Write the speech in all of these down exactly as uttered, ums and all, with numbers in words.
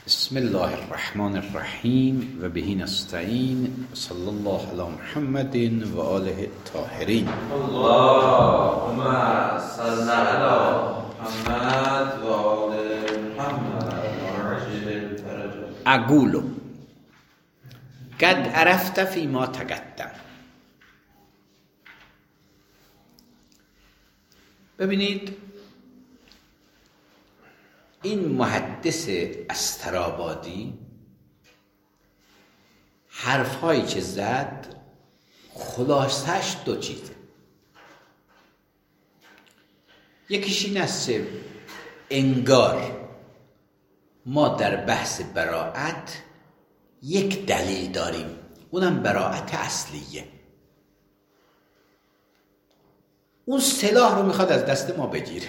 بسم الله الرحمن الرحیم و به نستعین. صلی الله علی محمد و آله الطاهرین. اللهم صل علی محمد و آل محمد و عجل الفرج. اقول قد عرفت فيما تقدم. ببینید این محدث استرابادی حرفهایی که زد خلاصش دو چیزه. یکیش این است انگار ما در بحث براءت یک دلیل داریم، اونم براءت اصلیه. اون سلاح رو میخواد از دست ما بگیره،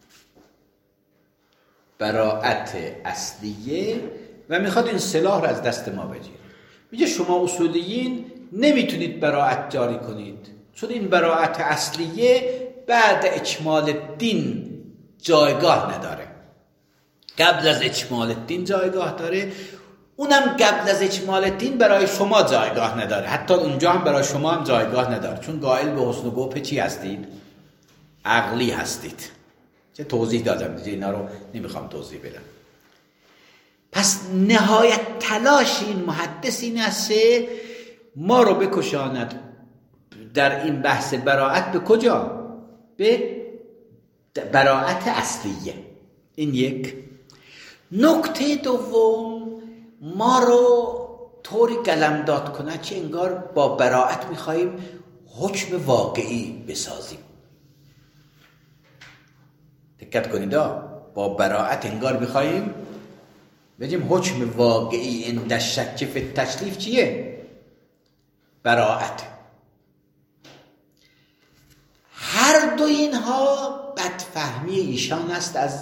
براءت اصلیه، و میخواد این سلاح رو از دست ما بگیره. میگه شما اصولیین نمیتونید براءت جاری کنید، چون این براءت اصلیه بعد اکمال دین جایگاه نداره، قبل از اکمال دین جایگاه داره، اونم قبل از اکمال دین برای شما جایگاه نداره، حتی اونجا هم برای شما هم جایگاه نداره، چون قائل به حسن و قبح چی هستید؟ عقلی هستید. چه توضیح دادم دیگه، اینا رو نمیخوام توضیح بدم. پس نهایت تلاش این محدث این است ما رو بکشاند در این بحث براءت به کجا؟ به براءت اصلیه. این یک. نکته دوم، ما رو طوری قلمداد کنه که انگار با براءت میخواییم حکم واقعی بسازیم. دقت کنید، با براءت انگار میخواییم بگیم حکم واقعی عند الشک فی التکلیف چیه؟ براءت. هر دو اینها بدفهمی ایشان است از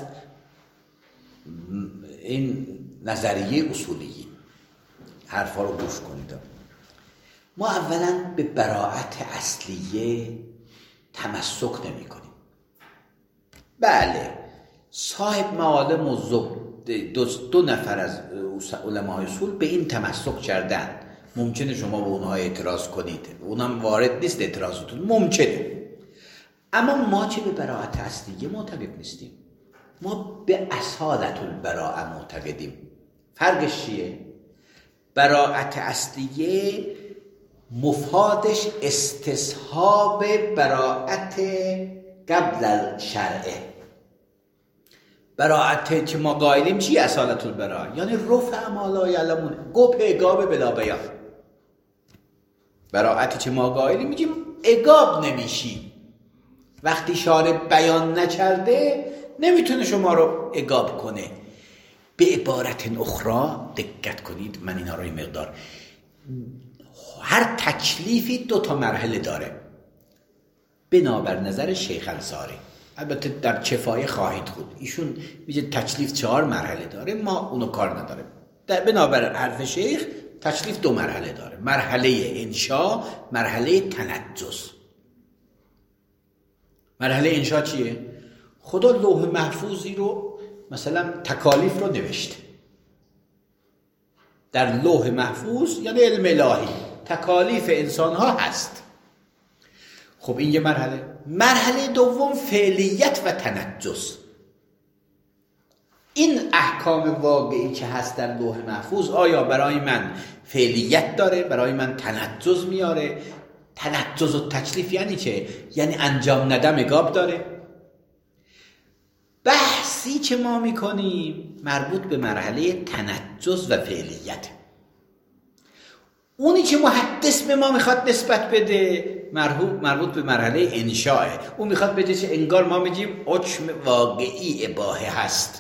این نظریه اصولیی. حرفا رو گوش کنید. ما اولا به براءت اصلیه تمسک نمی کنیم. بله، صاحب معالم و دو, دو نفر از علمای اصول به این تمسک کردن. ممکنه شما به اونها اعتراض کنید، اونم وارد نیست اعتراضتون، ممکنه. اما ما چه به براءت اصلیه معتقد نیستیم، ما به اصالت البراءه معتقدیم. فرقش چیه؟ براءت اصلیه مفادش استصحاب براءت قبل الشرع. براءت که ما قائلیم چی؟ اصالت البراءه، یعنی رفع ما لا یعلمون، قبح عقاب بلا بیان. براءتی که ما قائلیم میگیم عقاب نمیشی، وقتی شارع بیان نکرده نمیتونه شما رو عقاب کنه. به عبارت اخرى، دقت کنید، من اینا رو این مقدار، هر تکلیفی دو تا مرحله داره بنابر نظر شیخ انصاری. البته در کفایه خواهید خود ایشون میگه تکلیف چهار مرحله داره، ما اونو کار نداره. در بنابر حرف شیخ تکلیف دو مرحله داره، مرحله انشا، مرحله تنجس. مرحله انشا چیه؟ خدا لوح محفوظی رو مثلا تکالیف رو نوشته در لوح محفوظ، یعنی علم الهی، تکالیف انسان ها هست. خب این یه مرحله. مرحله دوم فعلیت و تنجس. این احکام واقعی که هست در لوح محفوظ آیا برای من فعلیت داره، برای من تنجس میاره؟ تنجس و تکلیف یعنی چه؟ یعنی انجام ندم عقاب داره. بحثی که ما میکنیم مربوط به مرحله تنجس و فعلیت. اونی که محدث به ما میخواد نسبت بده مربوط به مرحله انشاءه. اون میخواد بگه چه؟ انگار ما میگیم حکم واقعی اباحه هست،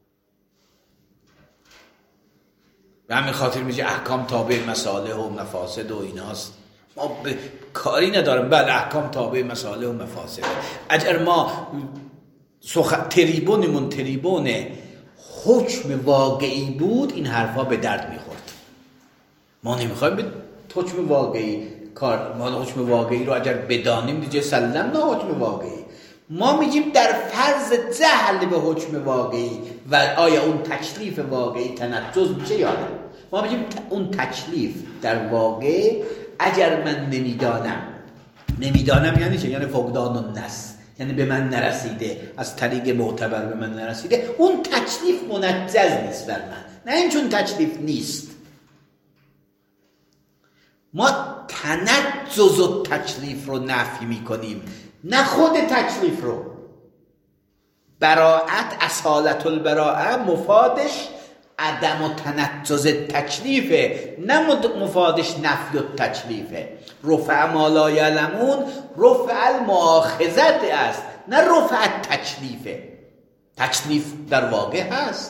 و همین خاطر میگه احکام تابع مصالح و مفاسد و ایناست. ما به کاری ندارم. بله، احکام تابع مصالح و مفاسد. اگر ما سخ... تریبونمون تریبون حکم واقعی بود این حرفا به درد میخورد. ما نمیخوایم به حکم واقعی کار، ما حکم واقعی رو اگر بدانیم دیگه سلم نه حکم واقعی. ما میگیم در فرض جهل به حکم واقعی و آیا اون تکلیف واقعی تنجز میشه یا نه. ما میگیم اون تکلیف در واقع اگر من نمیدانم، نمیدانم یعنی چه؟ یعنی فقدان النص، یعنی به من نرسیده، از طریق معتبر به من نرسیده، اون تکلیف منجز نیست بر من. نه این چون تکلیف نیست، ما تنجز و تکلیف رو نفی میکنیم، نه خود تکلیف رو. براعت، اصالت البراعه مفادش عدم و تنجز تکلیفه، نه مفادش نفی و تکلیفه. رفع ما لا یعلمون رفع المؤاخذت است، نه رفع تکلیفه. تکلیف در واقع هست.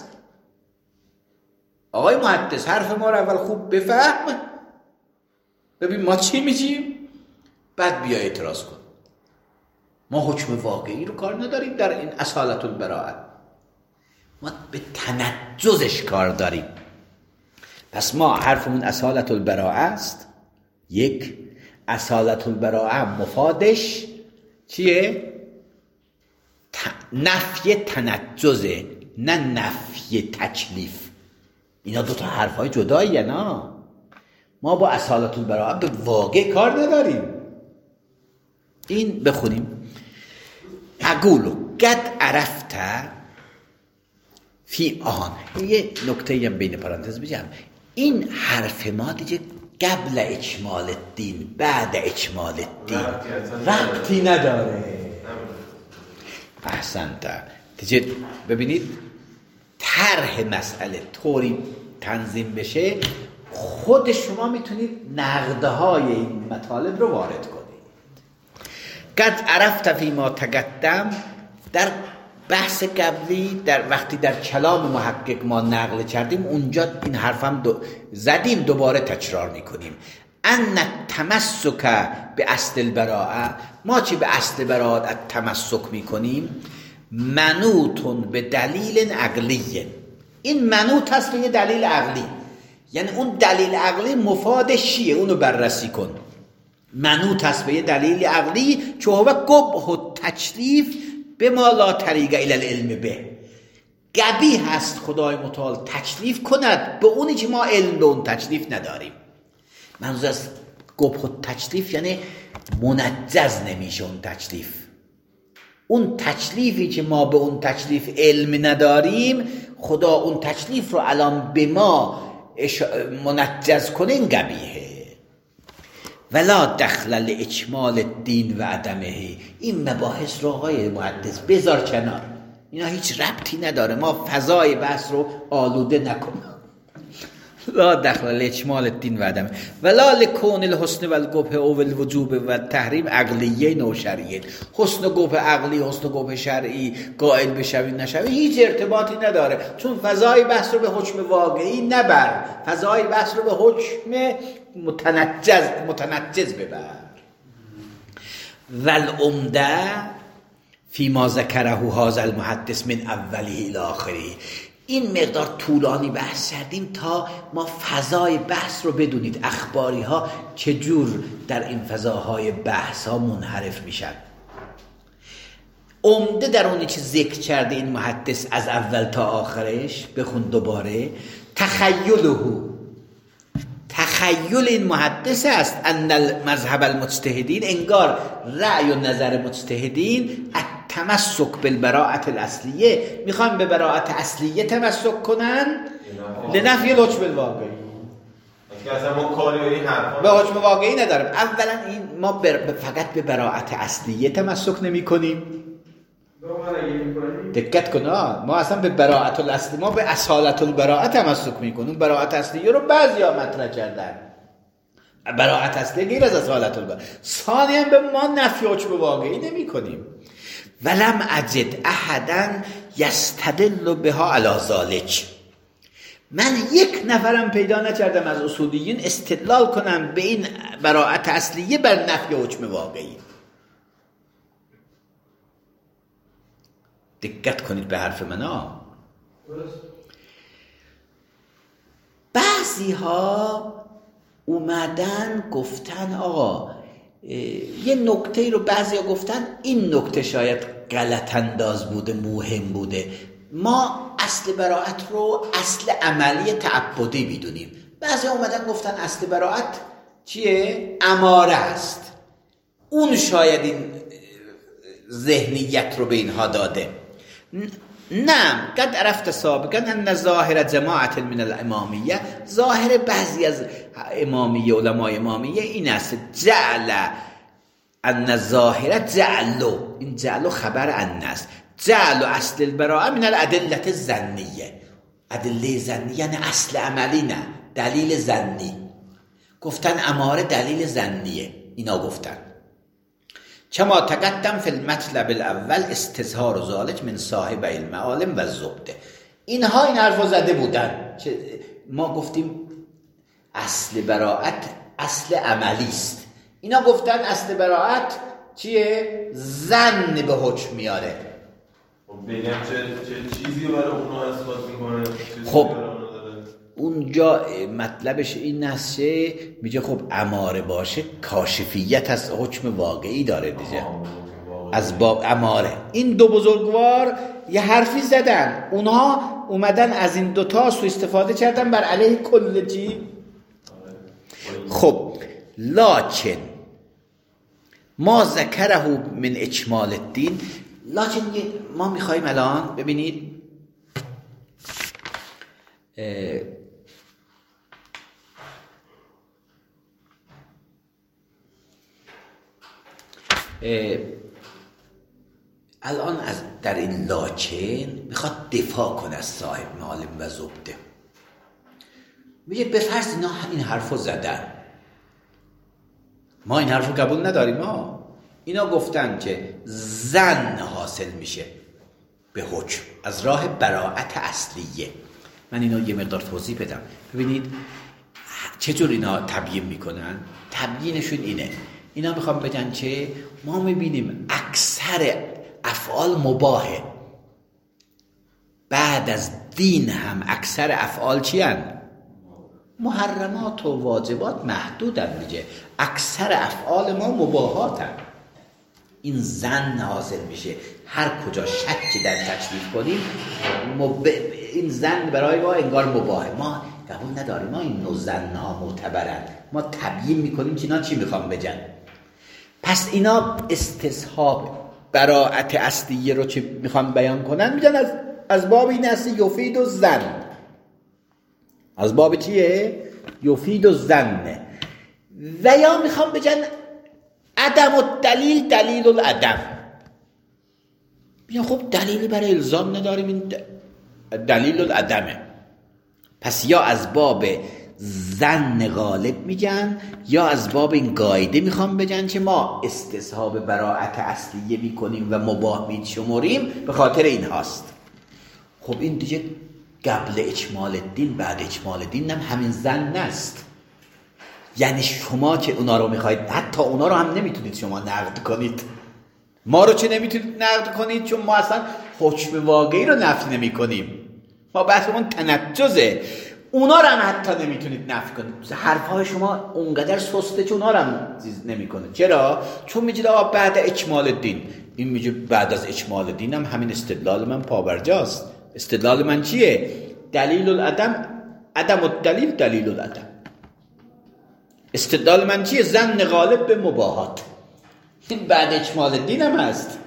آقای محدث حرف ما رو اول خوب بفهم، ببین ما چی میگیم، بعد بیا اعتراض کن. ما حکم واقعی رو کار نداریم در این اصالت البراءه، ما به تنجزش کار داریم. پس ما حرفمون اصالت البراءه است. یک، اصالت البراءه مفادش چیه؟ ت... نفی تنجزه، نه نفی تکلیف. اینا دوتا حرفای جداییه. نه، ما با اصالت البراءه به واقع کار نداریم. این بخونیم. اقولو قد عرفت فی آن. یه نکته هم بین پرانتز بگم، این حرف ما دیگه قبل اکمال الدین بعد اکمال الدین ربطی نداره. احسنت. دیگه ببینید طرح مسئله طوری تنظیم بشه خود شما میتونید نقدهای این مطالب رو وارد کنید. قد عرفت فی ما تقدم، در بحث قبلی در وقتی در کلام محقق ما نقل کردیم اونجا این حرفم دو زدیم، دوباره تکرار میکنیم. ان تمسک به اصل البراءه، ما چی به اصل براءت تمسک میکنیم؟ منوطن به دلیل عقلی. این منوط هست به یه دلیل عقلی، یعنی اون دلیل عقلی مفادش چیه؟ اونو بررسی کن. منوط هست به یه دلیل عقلی که هو قبح و تکلیف به ما لا طریق الی العلم به. قبیح هست خدای متعال تکلیف کند به اونی که ما علم به اون تکلیف نداریم. منظور از قبح و تکلیف یعنی منجز نمیشه اون تکلیف. اون تکلیفی که ما به اون تکلیف علم نداریم، خدا اون تکلیف رو الان به ما منجز کنه، این قبیحه. ولا دخل لاکمال الدین و عدمه. این مباحث رو آقای محدث بذار کنار، اینا هیچ ربطی نداره، ما فضای بحث رو آلوده نکن. لا دخل لاکمال الدین و عدمه ولا لکون الحسن و القبح او الوجوب و تحریم عقلیه و شرعیه. حسن و قبح عقلی، حسن و قبح شرعی، قائل بشوی نشوی هیچ ارتباطی نداره، چون فضای بحث رو به حکم واقعی نبر، فضای بحث رو به حکم متنجز متنجز ببر. والعمده فی ما ذکره هذا المحدث من اوله الی آخره. این مقدار طولانی بحث کردیم تا ما فضای بحث رو بدونید، اخباری ها چجور در این فضاهای بحث ها منحرف میشن. عمده در اونی که ذکر کرده این محدث از اول تا آخرش، بخون دوباره. تخیله، تخیل این محدث است ان المذهب المجتهدین، انگار رأی و نظر مجتهدین تمسک بالبراءت الاصلیه، میخوان به براءت اصلیه تمسک کنن لنفی الحکم الواقعی. اصلا ما کاری به این حرفا به حکم واقعی نداریم. اولا این ما فقط به براءت اصلیه تمسک نمی کنیم. دقت کن، ما اصلا به براءت الاصلی، ما به اصالت البراءه تمسک میکنیم. براءت اصلیه رو بعضیا مطرح کردن، براءت اصلی غیر از اصالت البراءه. ثانیاً به ما نفی حکم واقعی نمی کنیم. ولم اجد احدا یستدل بها علی ذلک. من یک نفرم پیدا نکردم از اصولیین استدلال کنم به این براءت اصلیه بر نفی حکم واقعی. دقت کنید به حرف من ها. بعضی ها اومدن گفتن آقا یه نکته رو، بعضی ها گفتن این نکته شاید غلط انداز بوده، موهم بوده. ما اصل براعت رو اصل عملی تعبدی میدونیم. بعضی اومدن گفتن اصل براعت چیه؟ اماره است. اون شاید این ذهنیت رو به اینها داده. نه، قد عرفت سابقا ان ظاهر جماعت من الامامیه، ظاهر بعضی از امامیه، علمای امامیه این است جعل ان ظاهر جعلو، این جعلو خبر ان است، جعل اصل البراءه من الادله الظنیه. ادله ظنی یعنی اصل عملی، نه دلیل ظنی. گفتن اماره دلیل ظنیه، اینا گفتن. کما تقدم فی المطلب الاول استظهار ذلک من صاحب المعالم و الزبده. اینها این حرفو زده بودن. ما گفتیم اصل براءت اصل عملی است، اینا گفتن اصل براءت چیه؟ ظن به حکم میاره. بگم چه چه چیزی برای اونها اثبات میکنه؟ خب اونجا مطلبش این است که میگه خب اماره باشه کاشفیت از حکم واقعی داره دیگه، از باب اماره. این دو بزرگوار یه حرفی زدن، اونها اومدن از این دوتا سو استفاده کردن بر علیه کل چی. خب لکن ما ذکره من اکمال الدین، لکن ما میخواییم الان ببینید الان از در این لاکن میخواد دفاع کنه از صاحب معالم و زبده. میگه به فرض اینا این حرفو زدن، ما این حرفو قبول نداریم. ما اینا گفتن که ظن حاصل میشه به حکم از راه براءت اصلیه. من اینو یه مقدار توضیح بدم. ببینید چطور اینا تبیین میکنن. تبیینشون اینه، اینا میخوام بگن که ما میبینیم اکثر افعال مباهه، بعد از دین هم اکثر افعال چی هن؟ محرمات و واجبات محدودن. میگه اکثر افعال ما مباهات هن. این ظن حاصل میشه، هر کجا شکی در تکلیف کنیم مب... این ظن برای ما انگار مباهه. ما قبول نداریم، ما این نوع ظنها معتبرن. ما تبیین میکنیم که اینا چی میخوام بگن. پس اینا استصحاب براءت اصلیه رو چی میخوام بیان کنن، میگن از از باب این است یفید و ظن. از باب چیه؟ یفید و ظن. و یا میخوام بگن عدم الدلیل دلیل العدم. میگن خب دلیلی برای الزام نداریم، این دلیل العدمه. پس یا از باب ظن غالب میگن یا از باب این قاعده میخوام بگن که ما استصحاب براءت اصلیه میکنیم و مباح میشمریم به خاطر این هاست. خب این دیگه قبل اکمال الدین بعد اکمال الدین هم همین ظن است. یعنی شما که اونا رو میخواید، حتی اونا رو هم نمیتونید شما نقد کنید. ما رو چه نمیتونید نقد کنید؟ چون ما اصلا حکم واقعی رو نفی نمی کنیم. ما بحثمون تنجزه. اونا رو هم حتی نمیتونید نفی کنید. حرفهای شما اونقدر سسته که اونا رو هم نمی کنید. چرا؟ چون میگید آقا بعد اکمال الدین. این میگه بعد از اکمال الدین هم همین استدلال من پابرجاست. استدلال من چیه؟ دلیل العدم، عدم الدلیل دلیل العدم. استدلال من چیه؟ ظن غالب به مباحات. این بعد اکمال الدین هم هست.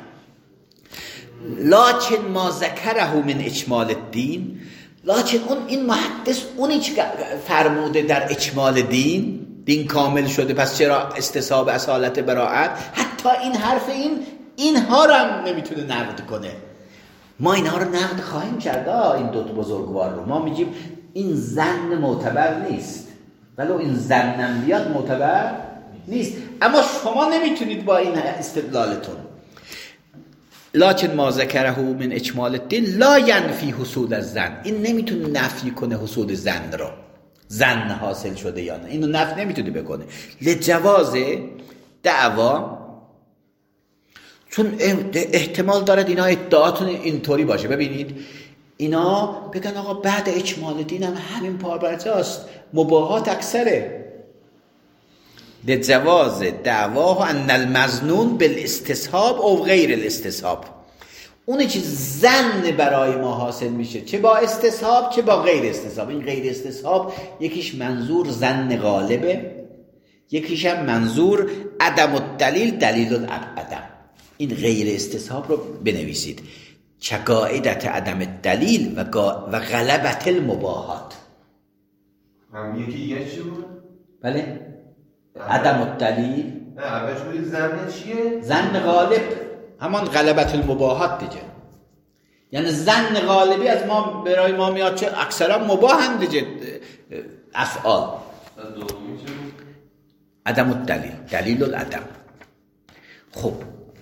لکن ما ذکره من اکمال الدین، لکن اون این محدث اونی که فرموده در اکمال دین، دین کامل شده، پس چرا استصحاب اصالت براءت؟ حتی این حرف این اینها رو هم نمیتونه نقد کنه. ما اینها رو نقد خواهیم کرد. این دو تا بزرگوار رو ما میگیم این ظن معتبر نیست، ولو این ظنم بیاد معتبر نیست. اما شما نمیتونید با این استدلالتون. لکن ما ذکره من اکمال الدین لا ینفی حصول الظن، این نمیتونه نفی کنه حصول ظن رو، ظن حاصل شده یا نه، اینو نفی نمیتونه بکنه. لجواز دعوا، چون احتمال دارد اینا ادعاتون اینطوری باشه. ببینید اینا بگن آقا بعد اکمال دین هم همین پابرجاست، مباحات اکثره. لجواز دعواه ان المظنون بالاستصحاب او غیر الاستصحاب، اونی که ظن برای ما حاصل میشه، چه با استصحاب چه با غیر استصحاب. این غیر استصحاب یکیش منظور ظن غالبه، یکیش هم منظور عدم الدلیل دلیل العدم. این غیر استصحاب رو بنویسید: چقاعدت عدم الدلیل و, و غلبت المباحات. هم یکی دیگه چی بود؟ بله عدم الدلیل. نه اولش بودی ظن چیه؟ ظن غالب همان غلبت المباحات دیگه. یعنی ظن غالبی از ما برای ما میاد چه اکثرا مباح هم دیگه افعال. دومی چی بود؟ عدم الدلیل دلیل العدم. خب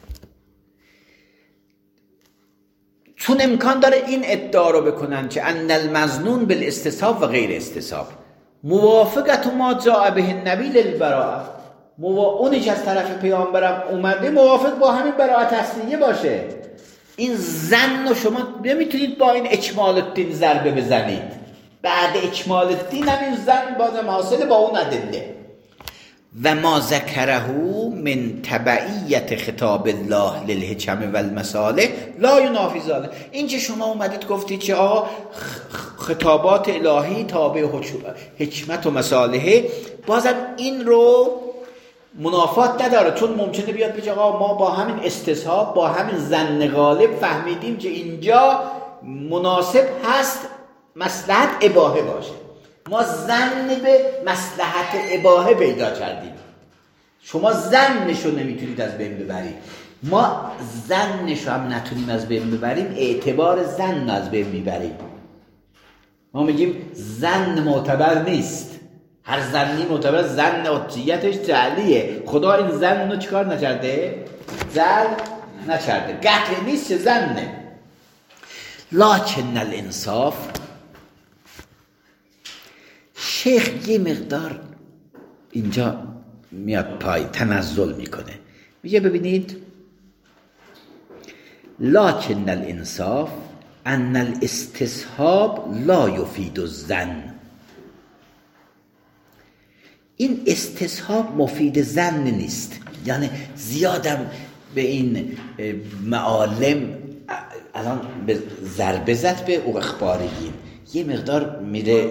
چون امکان داره این ادعا رو بکنن که ان المظنون بالاستصحاب و غیر استصحاب موافقت ما جاء به النبی للبراءه، موا... اونی که از طرف پیامبرم اومده موافق با همین براءت اصلیه باشه. این ظن رو شما نمیتونید با این اکمال الدین ضربه بزنید. بعد اکمال الدین هم این ظن بازم حاصله با اون ادله. و ما ذکره من تبعیت خطاب الله للحکم و المصالح لا ینافی ذلک. این که شما اومدید گفتید که آقا خطابات الهی تابع حکمت و مصالحه، بازم این رو منافات نداره، چون ممکنه بیاد بگه آقا ما با همین استصحاب با همین ظن غالب فهمیدیم که اینجا مناسب هست مصلحت اباحه باشه، ما ظن به مصلحت اباحه پیدا کردیم. شما ظنشو نمیتونید از بین ببرید، ما ظنشو هم نتونیم از بین ببریم، اعتبار ظن از بین میبریم. ما میگیم ظن معتبر نیست، هر ظنی معتبر، ظن حجیتش جعلیه. خدا این ظن رو چیکار نکرده؟ جعل نکرده، قطع نیست که ظنه. لکن الانصاف، شیخ یه مقدار اینجا میاد پای تنزل میکنه، میگه ببینید لکن الانصاف ان الاستصحاب لا یفید الظن. این استصحاب مفید ظن نیست. یعنی زیادم به این معالم الان به ضربه زد به او اخباریین، یه مقدار میره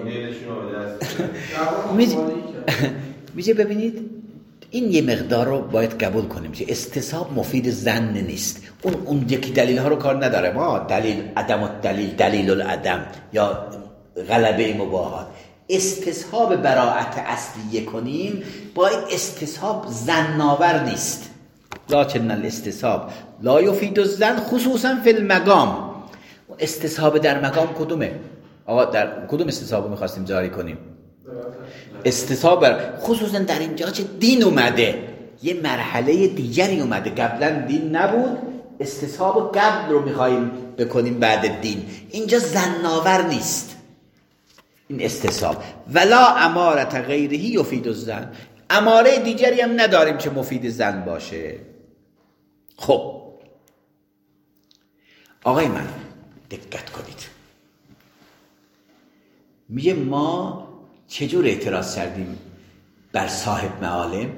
میگه ببینید این یه مقدار رو باید قبول کنیم که استصحاب مفید ظن نیست. اون اون یکی دلیل ها رو کار نداره، ما دلیل عدم الدلیل دلیل العدم یا غلبه مباحات. استصحاب براءت اصلیه کنیم، باید استصحاب ظن‌آور نیست. لکن الاستصحاب لا یفید الظن خصوصا فی المقام. استصحاب در مقام کدومه؟ آقا در کدوم استصحاب میخواستیم جاری کنیم؟ استصحاب بر... خصوصا در اینجا چه دین اومده، یه مرحله دیگری اومده، قبلا دین نبود، استصحاب قبل رو میخواییم بکنیم بعد دین. اینجا ظن‌آور نیست این استصحاب. ولا امارت غیره یفید الظن، اماره دیگری هم نداریم که مفید ظن باشه. خب آقای من دقت کنید، میگه ما چجور اعتراض کردیم بر صاحب معالم؟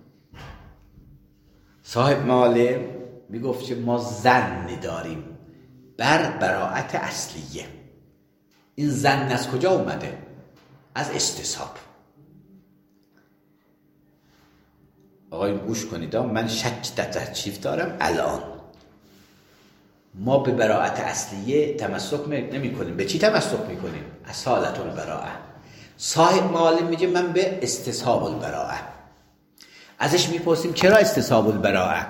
صاحب معالم میگفت که ما ظن داریم بر براءت اصلیه. این ظن از کجا اومده؟ از استصحاب. آقای گوش کنید، من شک در ترچیف دارم. الان ما به براءت اصلیه تمسک نمی کنیم. به چی تمسک می کنیم؟ اصالت البراءه. صاحب معالم میگه من به استصحاب البراءه. ازش میپرسیم چرا استصحاب البراءه؟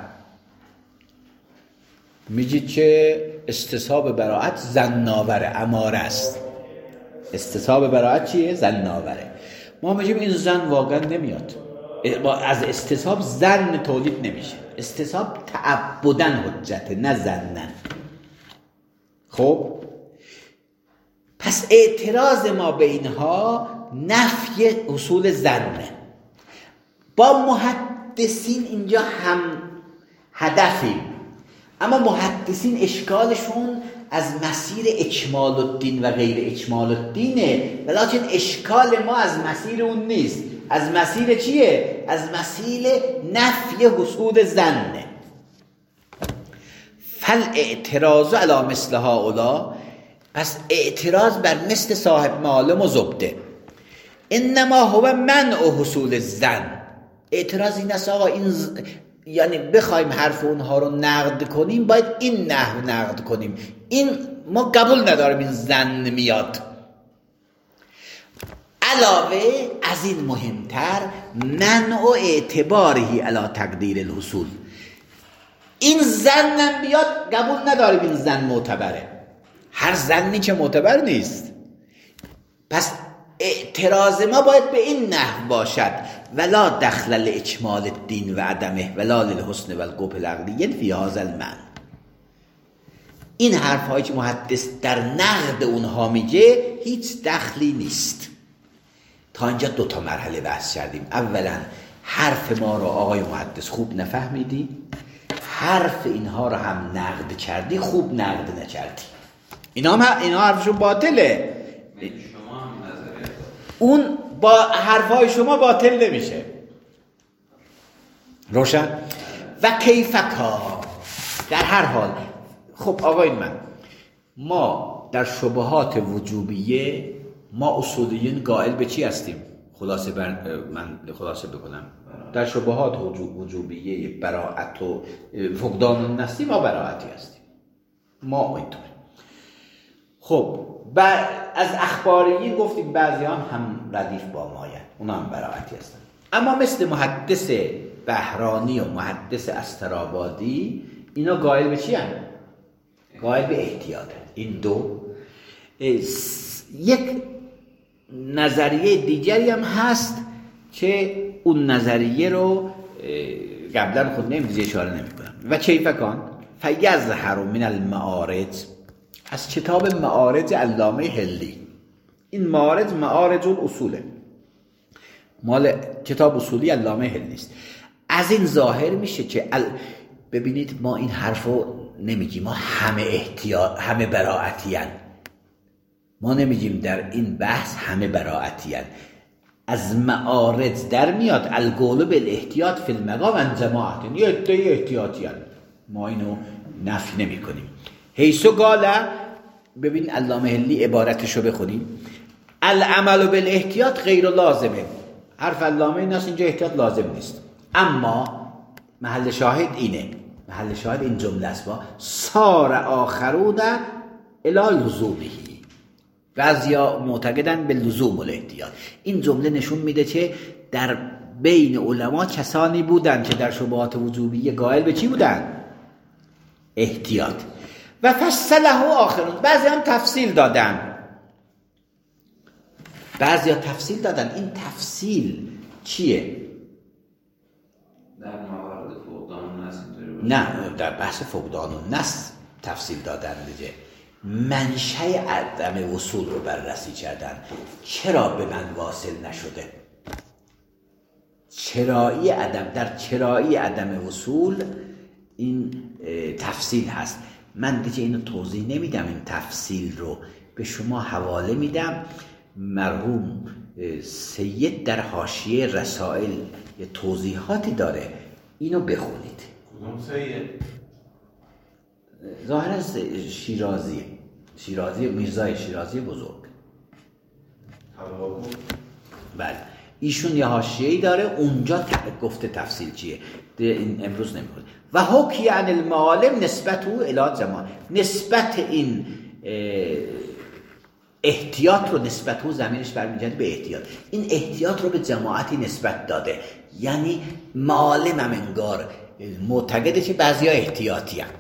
میگه که استصحاب براءت ظن‌آور اماره است. استصحاب براءت چیه؟ ظن‌آوره. ما میگیم این ظن واقعا نمیاد، از استصحاب ظن تولید نمیشه. استصحاب تعبدن حجته نه ظنن. خب پس اعتراض ما به اینها نفی اصول ظنه. با محدثین اینجا هم هدفیم، اما محدثین اشکالشون از مسیر اکمال الدین و غیر اکمال الدینه، ولیکن اشکال ما از مسیر اون نیست. از مسیر چیه؟ از مسیر نفی حصول ظنه. فل اعتراض علی مثل هؤلاء، پس اعتراض بر مثل صاحب معالم و زبده، انما هو منع حصول الظن. اعتراض این است آقا این ز... یعنی بخوایم حرف اونها رو نقد کنیم باید این نحو نقد کنیم، این ما قبول نداریم این ظن میاد. علاوه از این مهمتر منع و اعتباری علی تقدیر الحصول، این ظنم بیاد قبول نداریم این ظن معتبره، هر ظنی که معتبر نیست. پس اعتراض ما باید به این نحو باشد ولا دخل لاکمال الدین و عدمه ولا للحسن و القبح العقلی فی هذا المعنى. این حرف هایی که محدث در نقد اونها میگه هیچ دخلی نیست. تا اینجا دو تا مرحله بحث کردیم. اولا حرف ما رو آقای محدث خوب نفهمیدی، حرف اینها رو هم نقد کردی، خوب نقد نکردی. اینا هم اینا حرفشون باطله، شما هم نظریه اون با حرفای شما باطل نمیشه. روشن؟ و کیفکا در هر حال. خب آقای من، ما در شبهات وجوبیه ما اصولیین قائل به چی هستیم؟ خلاصه بر من خلاصه بکنم. در شبهات وجوبیه براءت و فقدان النصی ما براءتی هستیم، ما اینطور. خب بعد از اخباریین گفتیم بعضی هم هم ردیف با مایه، اونا هم براءتی هستن. اما مثل محدث بهرانی و محدث استرابادی اینا قائل به چی هم؟ قائل به احتیاط. این دو. یک نظریه دیگری هم هست که اون نظریه رو قبلا خود نمیزی اشاره نمی کنم. و کیفکان فیظهر من المعارض، از کتاب معارض علامه حلی. این معارض معارض الاصوله، مال کتاب اصولی علامه حلی است. از این ظاهر میشه که ال... ببینید ما این حرفو نمیگیم، ما همه احتیاط همه براءتیان، ما نمیگیم در این بحث همه براءتیان. از معارض در میاد القول بالاحتیاط فی المقام عن جماعت، یه عده احتیاطیان، ما اینو نفی نمی کنیم. حیث قال، ببین علامه حلی عبارتشو بخونیم، العمل بالاحتیاط غیر لازمه. حرف علامه این است اینجا احتیاط لازم نیست، اما محل شاهد اینه، محل شاهد این جمله است با سار آخرون الی لزومه، بعضیا معتقدن به لزوم الاحتیاط. این جمله نشون میده که در بین علما کسانی بودن که در شبهات وجوبیه قائل به چی بودن؟ احتیاط. و فصله آخرون، بعضی هم تفصیل دادن، بعضی ها تفصیل دادن. این تفصیل چیه؟ در موارد فقدان النص اینطوری باشه؟ نه، در بحث فقدان النص تفصیل دادن دیگه. منشأ عدم وصول رو بررسی کردن. چرا به من واصل نشده؟ چرایی عدم، در چرایی عدم وصول این تفصیل هست. من دیگه اینو توضیح نمیدم، این تفصیل رو به شما حواله میدم. مرحوم سید در حاشیه رسائل یه توضیحاتی داره، اینو بخونید. کدوم سید؟ ظاهرا شیرازی شیرازی میرزای شیرازی بزرگ. بله، ایشون یه حاشیه‌ای داره، اونجا گفته تفصیل چیه. این امروز نمی‌کنه. و حکی عن المعالم نسبت او الی زمان، نسبت این احتیاط رو نسبت او زمینش برمیگرده به احتیاط. این احتیاط رو به جماعتی نسبت داده، یعنی معالم هم انگار معتقده که بعضیا احتیاطی هم.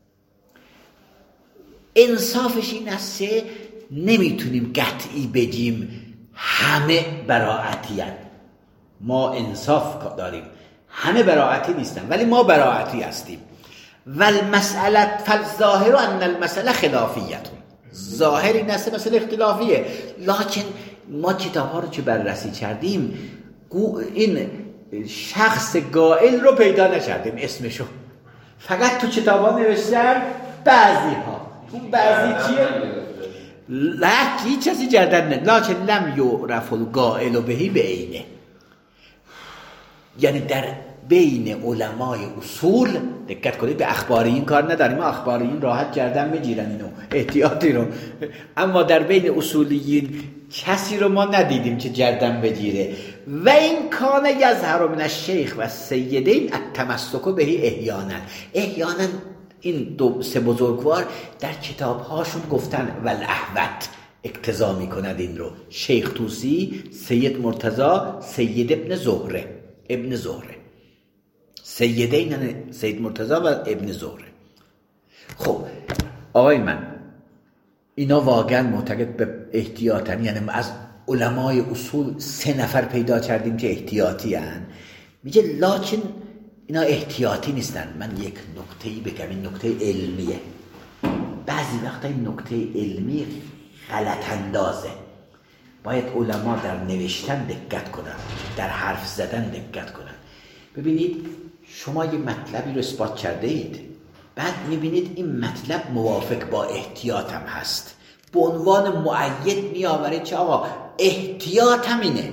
انصافش این است که نمیتونیم قطعی بگیم همه براعتی هم. ما انصاف داریم، همه براعتی نیستن ولی ما براعتی هستیم. والمسئله فالظاهر ان المسئله خلافیه، ظاهر این است مسئله اختلافیه. لکن ما کتاب ها رو که بررسی کردیم این شخص قائل رو پیدا نکردیم اسمشو، فقط تو کتاب ها نوشتن بعضی ها. اون بعضی چیه؟ لکه هیچ چیزی جردن نه، لکن لم یعرف القائل بهی به عینه. یعنی در بین علمای اصول، دقت کنید به اخباریین کار نداریم، اخباریین راحت گردن میگیرن اینو احتیاطی رو، اما در بین اصولیین کسی رو ما ندیدیم که گردن بگیره. و این کان یظهر من الشیخ و السیدین التمسک به احیانا، احیانا این دو سه بزرگوار در کتابهاشون گفتن والاحوط اقتضا میکند این رو، شیخ طوسی، سید مرتضی، سید ابن زهره، ابن زهره سیدین، سید مرتضی و ابن زهره. خب آقای من اینا واقعا معتقد به احتیاطن، یعنی از علمای اصول سه نفر پیدا کردیم که احتیاطی هن. میگه لکن اینا احتیاطی نیستن. من یک نکته‌ای بگم، این نکته علمیه. بعضی وقتا این نکته علمی غلط اندازه، باید علما در نوشتن دقت کنن، در حرف زدن دقت کنن. ببینید شما یه مطلبی رو اثبات کرده اید، بعد میبینید این مطلب موافق با احتیاط هم هست، به عنوان مؤید میآورید که آقا احتیاط هم اینه.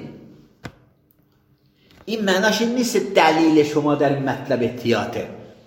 این معناش این نیست دلیل شما در این مطلب احتیاطه،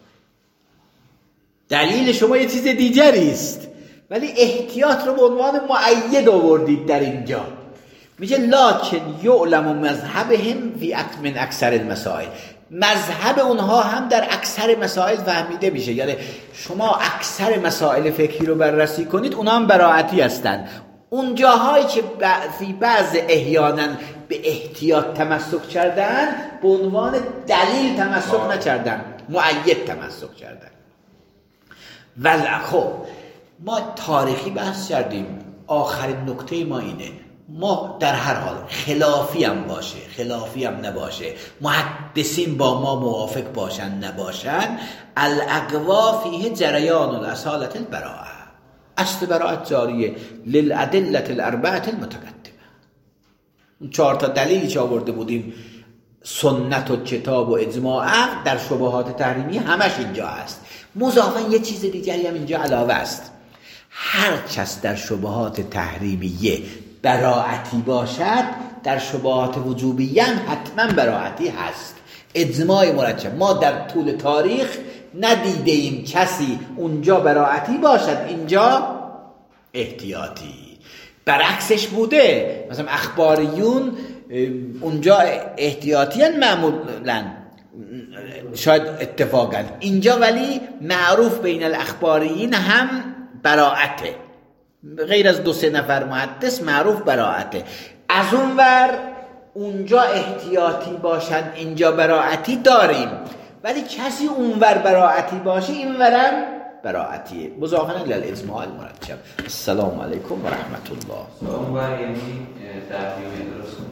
دلیل شما یه چیز دیگری است، ولی احتیاط رو به عنوان مؤید آوردید در اینجا. میگه لکن یعلم مذهبهم فی من اکثر المسائل، مذهب اونها هم در اکثر مسائل فهمیده میشه. یعنی شما اکثر مسائل فقهی رو بررسی کنید، اونها هم براعتی هستن. اون جاهایی که فی بعض احیانا به احتیاط تمسک کردن، به عنوان دلیل تمسک نکردن، مؤید تمسک کردن. ولی خب ما تاریخی بحث کردیم، آخرین نکته ما اینه، ما در هر حال خلافی هم باشه خلافی هم نباشه، محدثین با ما موافق باشن نباشن، الاقوا فیه جریان الاصالة البراءه، اصل براءت جاریه للادله الاربعه المتقدمه. اون چهار تا دلیلی که آورده بودیم، سنت و کتاب و اجماع عقل، در شبهات تحریمی همش اینجا هست. مضافاً یه چیز دیگری هم اینجا علاوه است، هر کس در شبهات تحریمیه براعتی باشد، در شبهات وجوبیه هم حتما براعتی هست. اجماع مرکب، ما در طول تاریخ ندیده ایم کسی اونجا براعتی باشد اینجا احتیاطی. برعکسش بوده، مثلا اخباریون اونجا احتیاطی هن معمولا، شاید اتفاقا اینجا ولی معروف بین الاخباریین هم براعته، غیر از دو سه نفر محدث معروف براعته. از اون ور اونجا احتیاطی باشن اینجا براعتی داریم، ولی کسی اونور براعتی باشه اینورم براعتیه. مضافاً للاجماع المرکب. السلام علیکم و رحمت الله. اونور یعنی تحریم درست